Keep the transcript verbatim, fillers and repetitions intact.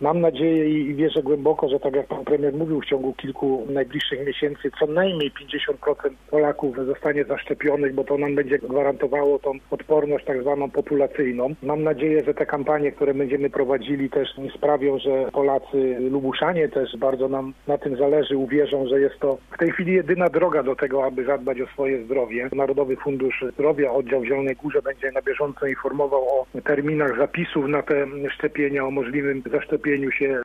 Mam nadzieję i wierzę głęboko, że tak jak pan premier mówił, w ciągu kilku najbliższych miesięcy co najmniej pięćdziesiąt procent Polaków zostanie zaszczepionych, bo to nam będzie gwarantowało tą odporność tak zwaną populacyjną. Mam nadzieję, że te kampanie, które będziemy prowadzili, też sprawią, że Polacy, Lubuszanie też bardzo nam na tym zależy, uwierzą, że jest to w tej chwili jedyna droga do tego, aby zadbać o swoje zdrowie. Narodowy Fundusz Zdrowia, oddział w Zielonej Górze będzie na bieżąco informował o terminach zapisów na te szczepienia, o możliwym zaszczepieniu się